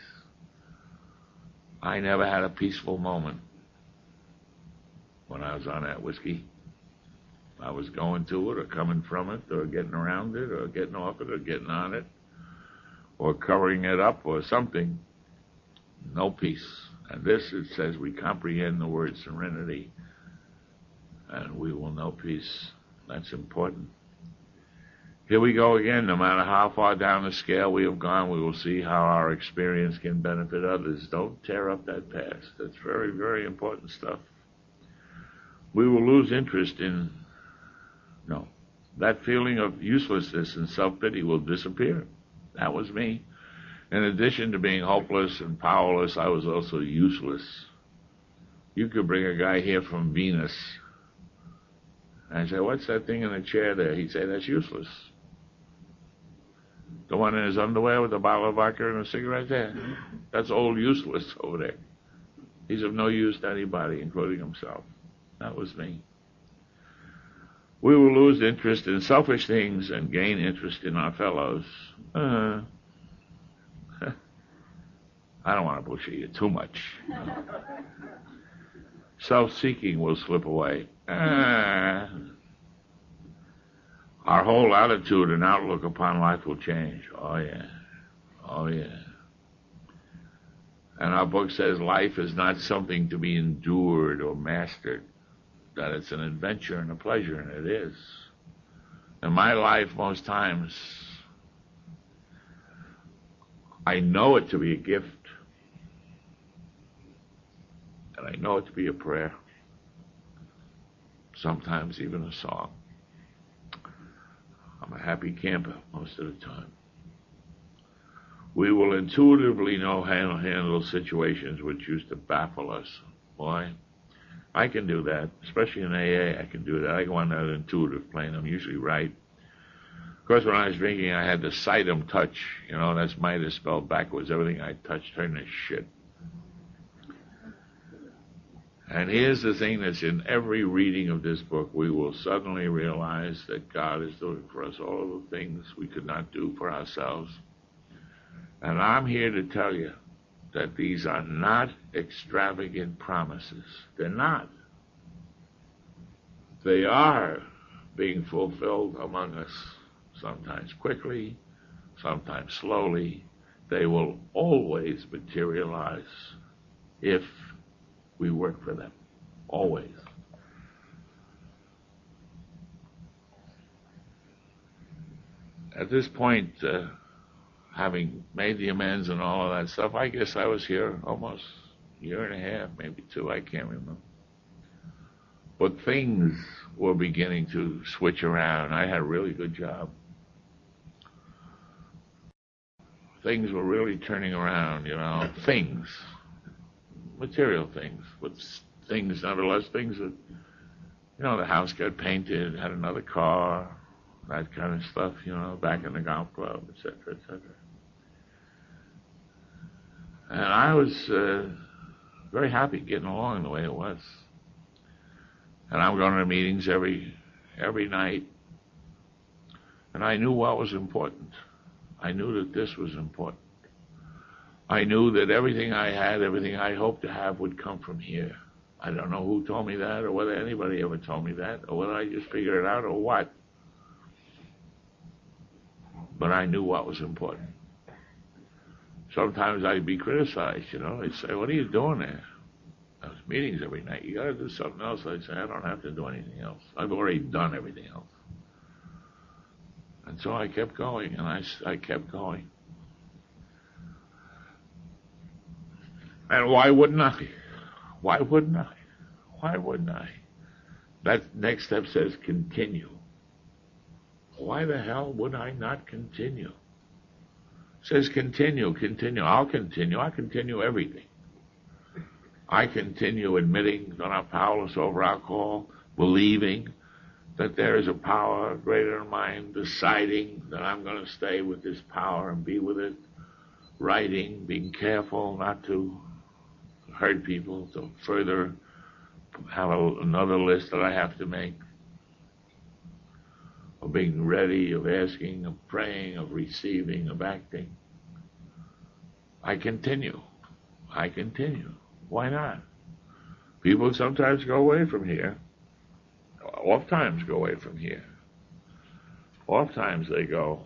I never had a peaceful moment when I was on that whiskey. I was going to it or coming from it or getting around it or getting off it or getting on it or covering it up or something. No peace. And this, it says, we comprehend the word serenity and we will know peace. That's important. Here we go again. No matter how far down the scale we have gone, we will see how our experience can benefit others. Don't tear up that past. That's very, very important stuff. We will lose interest in, no, that feeling of uselessness and self-pity will disappear. That was me. In addition to being hopeless and powerless, I was also useless. You could bring a guy here from Venus And I said, what's that thing in the chair there? He'd say, that's useless. The one in his underwear with the bottle of vodka and a cigarette there? That's old useless over there. He's of no use to anybody, including himself. That was me. We will lose interest in selfish things and gain interest in our fellows. I don't want to bullshit you too much. Self-seeking will slip away. Our whole attitude and outlook upon life will change. Oh, yeah. Oh, yeah. And our book says life is not something to be endured or mastered, that it's an adventure and a pleasure, and it is. In my life, most times, I know it to be a gift, and I know it to be a prayer, sometimes even a song. I'm a happy camper most of the time. We will intuitively know how to handle situations which used to baffle us. Why? I can do that, especially in AA. I can do that. I go on that intuitive plane. I'm usually right. Of course, when I was drinking, I had the sight-em touch. You know, that's Midas spelled backwards. Everything I touched turned to shit. And here's the thing that's in every reading of this book. We will suddenly realize that God is doing for us all of the things we could not do for ourselves. And I'm here to tell you that these are not extravagant promises. They're not. They are being fulfilled among us, sometimes quickly, sometimes slowly. They will always materialize if we work for them. Always. At this point, having made the amends and all of that stuff, I guess I was here almost a year and a half, maybe two, I can't remember. But things were beginning to switch around. I had a really good job. Things were really turning around, you know, things, material things, but things, nevertheless, things that, you know, the house got painted, had another car, that kind of stuff, you know, back in the golf club, et cetera, et cetera. And I was very happy getting along the way it was. And I'm going to meetings every night. And I knew what was important. I knew that this was important. I knew that everything I had, everything I hoped to have would come from here. I don't know who told me that, or whether anybody ever told me that, or whether I just figured it out, or what. But I knew what was important. Sometimes I'd be criticized, you know. They'd say, what are you doing there? Those meetings every night. You got to do something else. I'd say, I don't have to do anything else. I've already done everything else. And so I kept going, and I kept going. And why wouldn't I? Why wouldn't I? Why wouldn't I? That next step says continue. Why the hell would I not continue? It says continue, continue. I'll continue everything. I continue admitting that I'm powerless over alcohol, believing that there is a power greater than mine, deciding that I'm going to stay with this power and be with it, writing, being careful not to hurt people, to further have another list that I have to make, of being ready, of asking, of praying, of receiving, of acting. I continue. Why not? People sometimes go away from here. Oftentimes go away from here. Oftentimes they go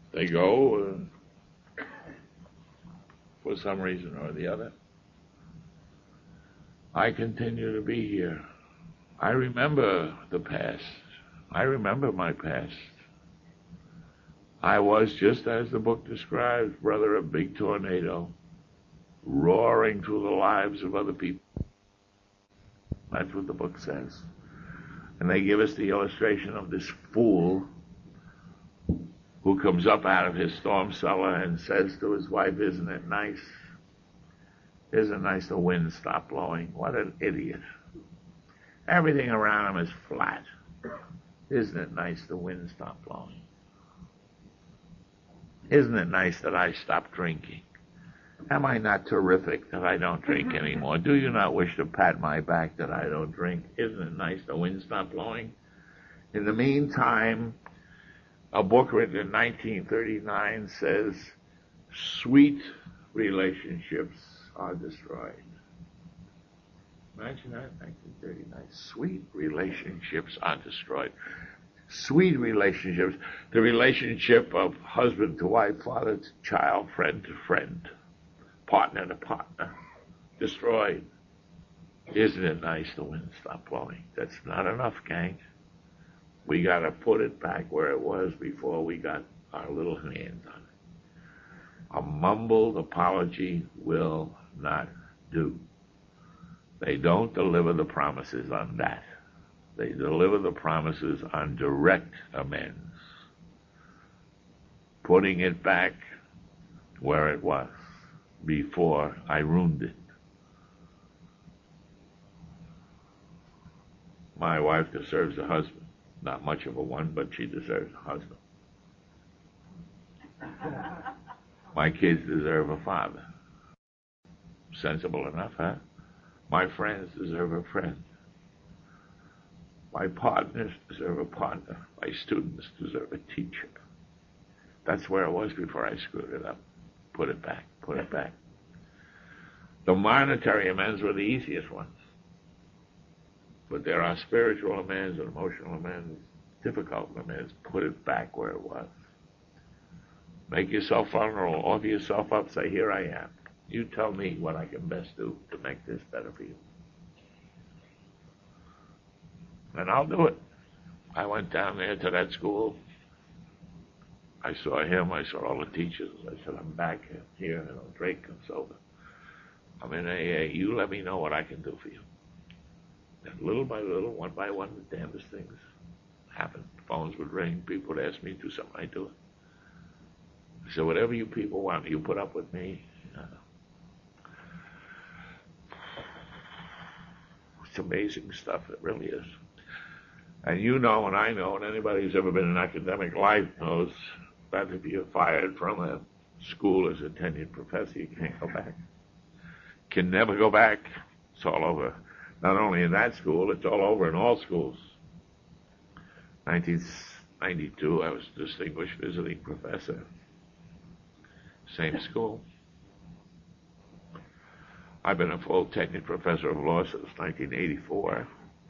for some reason or the other. I continue to be here. I remember the past. I remember my past. I was, just as the book describes, brother, a big tornado, roaring through the lives of other people. That's what the book says. And they give us the illustration of this fool who comes up out of his storm cellar and says to his wife, isn't it nice? Isn't it nice the wind stopped blowing? What an idiot. Everything around him is flat. Isn't it nice the wind stopped blowing? Isn't it nice that I stopped drinking? Am I not terrific that I don't drink anymore? Do you not wish to pat my back that I don't drink? Isn't it nice the wind stopped blowing? In the meantime, a book written in 1939 says, sweet relationships are destroyed. Imagine that, 1939. Sweet relationships are destroyed. Sweet relationships. The relationship of husband to wife, father to child, friend to friend, partner to partner. Destroyed. Isn't it nice the wind stopped blowing? That's not enough, gang. We got to put it back where it was before we got our little hands on it. A mumbled apology will not do. They don't deliver the promises on that. They deliver the promises on direct amends. Putting it back where it was before I ruined it. My wife deserves a husband. Not much of a one, but she deserves a husband. My kids deserve a father. Sensible enough, huh? My friends deserve a friend. My partners deserve a partner. My students deserve a teacher. That's where it was before I screwed it up. Put it back. Put it back. The monetary amends were the easiest ones. But there are spiritual amends and emotional amends, difficult amends. Put it back where it was. Make yourself vulnerable. Offer yourself up. Say, here I am. You tell me what I can best do to make this better for you. And I'll do it. I went down there to that school. I saw him. I saw all the teachers. I said, I'm back here. You know, Drake comes over. I'm in AA. You let me know what I can do for you. And little by little, one by one, the damnedest things happened. Phones would ring. People would ask me to do something. I'd do it. I said, whatever you people want, you put up with me. It's amazing stuff. It really is. And you know, and I know, and anybody who's ever been in academic life knows that if you're fired from a school as a tenured professor, you can't go back. Can never go back. It's all over. Not only in that school, it's all over in all schools. 1992, I was distinguished visiting professor. Same school. I've been a full tenured professor of law since 1984.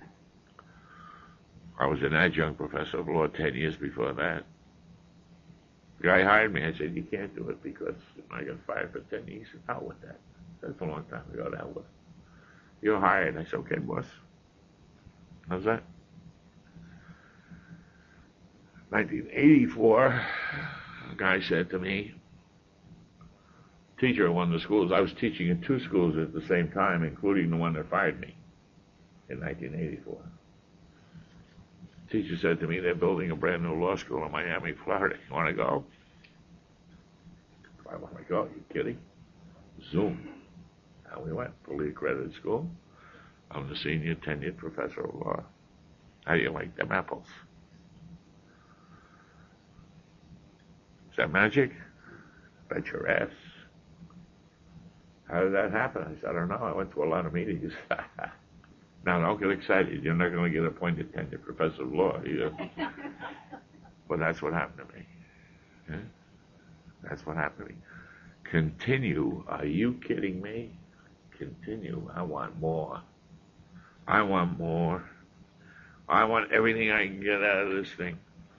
I was an adjunct professor of law 10 years before that. The guy hired me. I said, you can't do it because I got fired for 10 years. He said, out with that. That's a long time ago, that was. You're hired. I said, okay, boss. How's that? 1984, a guy said to me, teacher at one of the schools, I was teaching in two schools at the same time, including the one that fired me in 1984. Teacher said to me, they're building a brand new law school in Miami, Florida. You want to go? I want to go. Are you kidding? Zoom. And we went, fully accredited school. I'm the senior tenured professor of law. How do you like them apples? Is that magic? Bet your ass. How did that happen? I said, I don't know. I went to a lot of meetings. Now, don't get excited. You're not going to get appointed tenured professor of law either. But that's what happened to me. Yeah? That's what happened to me. Continue. Are you kidding me? Continue. I want more. I want more. I want everything I can get out of this thing.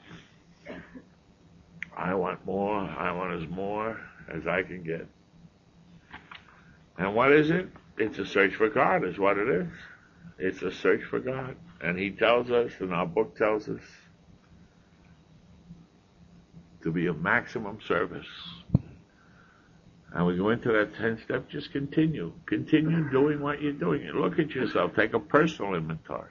I want more. I want as more as I can get. And what is it? It's a search for God is what it is. It's a search for God. And he tells us, and our book tells us, to be of maximum service. And we go into that 10-step, just continue. Continue doing what you're doing. And look at yourself. Take a personal inventory.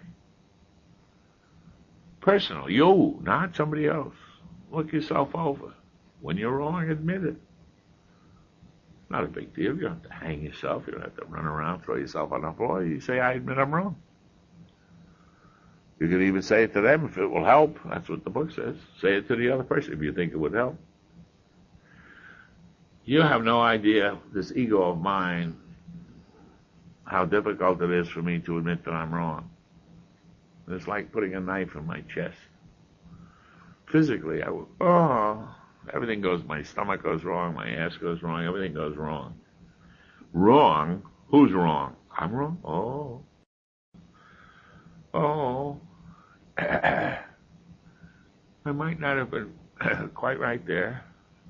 Personal. You, not somebody else. Look yourself over. When you're wrong, admit it. Not a big deal. You don't have to hang yourself. You don't have to run around, throw yourself on the floor. You say, I admit I'm wrong. You can even say it to them if it will help. That's what the book says. Say it to the other person if you think it would help. You have no idea, this ego of mine, how difficult it is for me to admit that I'm wrong. It's like putting a knife in my chest. Physically, everything goes, my stomach goes wrong, my ass goes wrong, everything goes wrong. Wrong? Who's wrong? I'm wrong? I might not have been quite right there.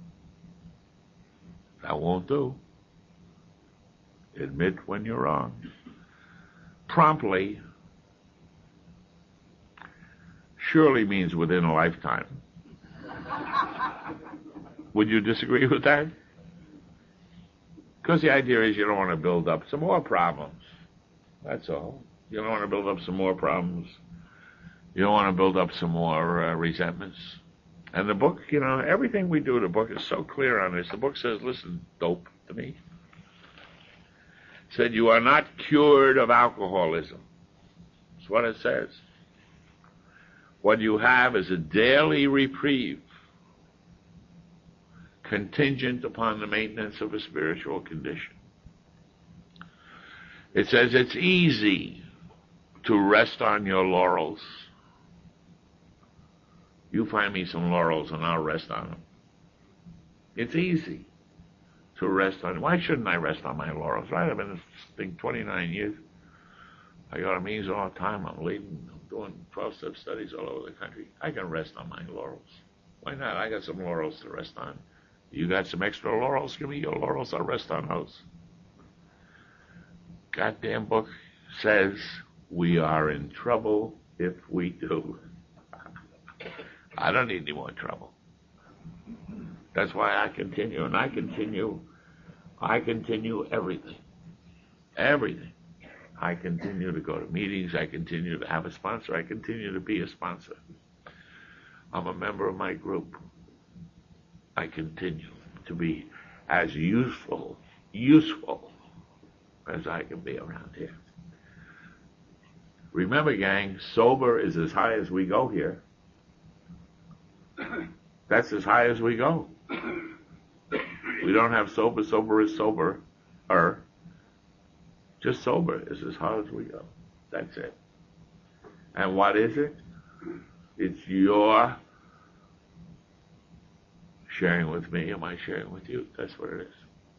That won't do. Admit when you're wrong. Promptly surely means within a lifetime. Would you disagree with that? Because the idea is you don't want to build up some more problems. That's all. You don't want to build up some more problems. You don't want to build up some more resentments. And the book, everything we do in the book is so clear on this. The book says, listen, dope to me. It said, you are not cured of alcoholism. That's what it says. What you have is a daily reprieve, contingent upon the maintenance of a spiritual condition. It says it's easy to rest on your laurels. You find me some laurels and I'll rest on them. It's easy to rest on. Why shouldn't I rest on my laurels? Right? I've been in this thing 29 years. I go to meetings all the time. I'm leading, I'm doing 12-step studies all over the country. I can rest on my laurels. Why not? I got some laurels to rest on. You got some extra laurels? Give me your laurels. I'll rest on those. Goddamn book says we are in trouble if we do. I don't need any more trouble. That's why I continue, and I continue everything. Everything. I continue to go to meetings. I continue to have a sponsor. I continue to be a sponsor. I'm a member of my group. I continue to be as useful as I can be around here. Remember, gang, sober is as high as we go here. That's as high as we go. We don't have sober. Sober is sober. Just sober is as high as we go. That's it. And what is it? It's your sharing with me. Am I sharing with you? That's what it is.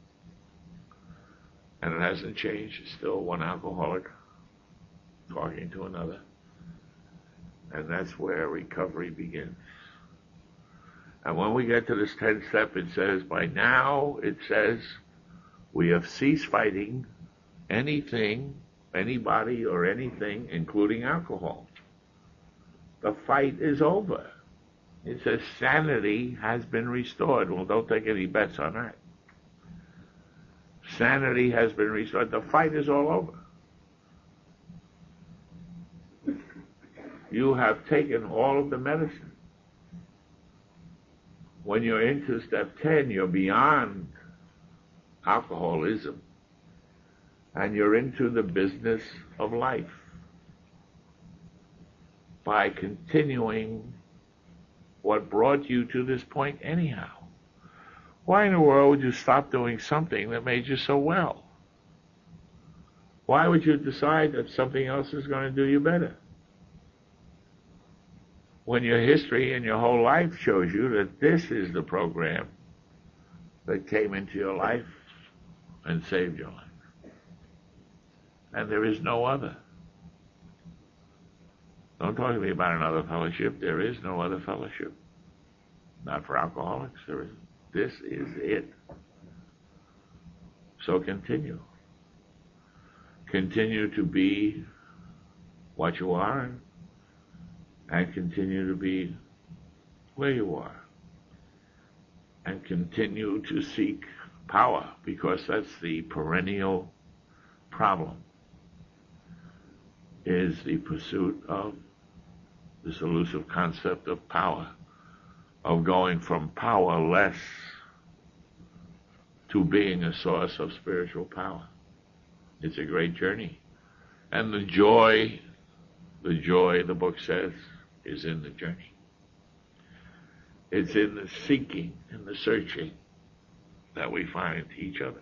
And it hasn't changed. It's still one alcoholic talking to another. And that's where recovery begins. And when we get to this 10th step, it says, by now, it says, we have ceased fighting anything, anybody, or anything, including alcohol. The fight is over. It says sanity has been restored. Well, don't take any bets on that. Sanity has been restored. The fight is all over. You have taken all of the medicine. When you're into step 10, you're beyond alcoholism. And you're into the business of life. By continuing what brought you to this point anyhow. Why in the world would you stop doing something that made you so well? Why would you decide that something else is going to do you better? When your history and your whole life shows you that this is the program that came into your life and saved your life. And there is no other. Don't talk to me about another fellowship. There is no other fellowship. Not for alcoholics. There isn't. This is it. So continue. Continue to be what you are and continue to be where you are. And continue to seek power, because that's the perennial problem, is the pursuit of this elusive concept of power, of going from powerless to being a source of spiritual power. It's a great journey. And the joy The joy, the book says, is in the journey. It's in the seeking and the searching that we find each other.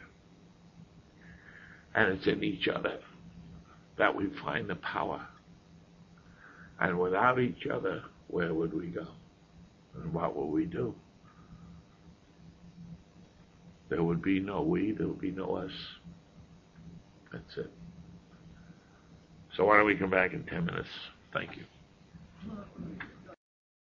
And it's in each other that we find the power. And without each other, where would we go? And what will we do? There would be no we, there would be no us. That's it. So why don't we come back in 10 minutes? Thank you.